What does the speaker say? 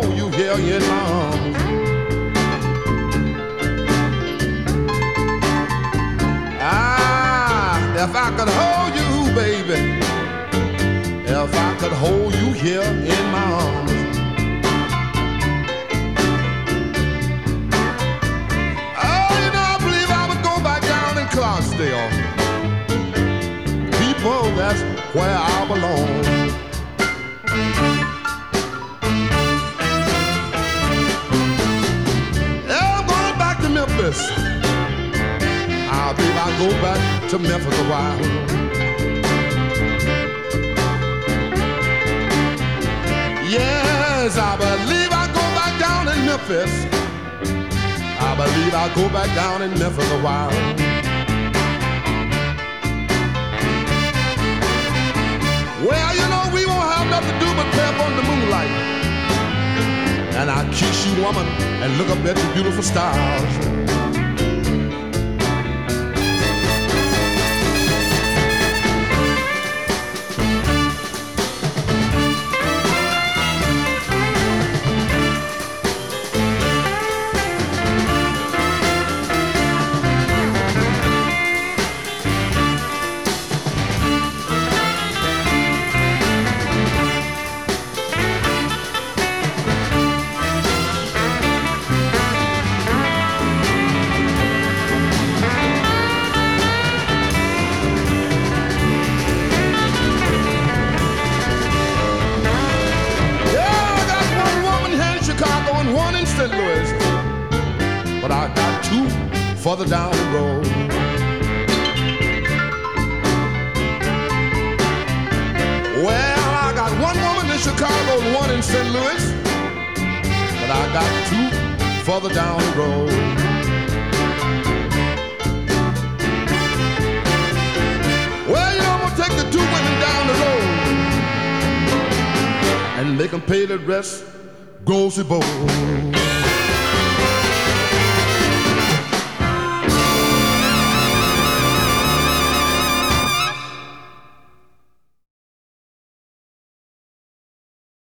hold you here in my arms. Ah, if I could hold you, baby, if I could hold you here in my arms. Oh, you know, I believe I would go back down in Clarksdale. People, that's where I belong. Yeah, I'm going back to Memphis. I believe I'll go back to Memphis a while. Yes, I believe I'll go back down in Memphis. I believe I'll go back down in Memphis a while. Well, you know, we won't have nothing to do but play up on the moonlight. And I'll kiss you, woman, and look up at the beautiful stars. St. Louis, but I got two further down the road. Well, I got one woman in Chicago and one in St. Louis, but I got two further down the road. Well, you know, I'm gonna take the two women down the road and make them pay the rest. Grocery bowl.